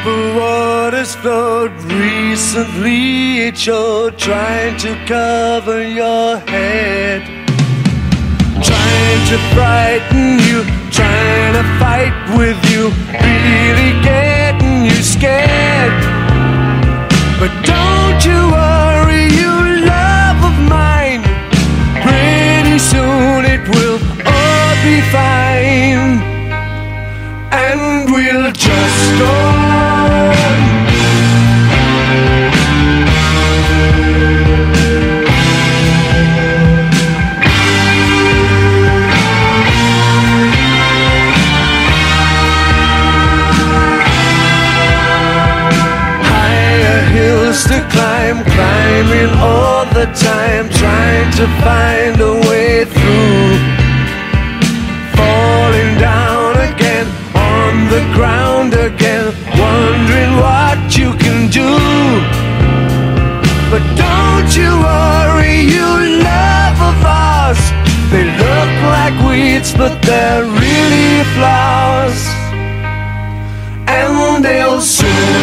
The waters flowed recently, it showed, trying to cover your head, trying to frighten you, trying to fight with you, really getting you scared. But don't you worry, you love of mine, pretty soon it will all be fine, and we'll just go on. Higher hills to climb, climbing all the time, trying to find a way through, falling down again, on the ground again, wondering what you can do. But don't you worry, you love of ours, they look like weeds but they're really flowers, and they'll soon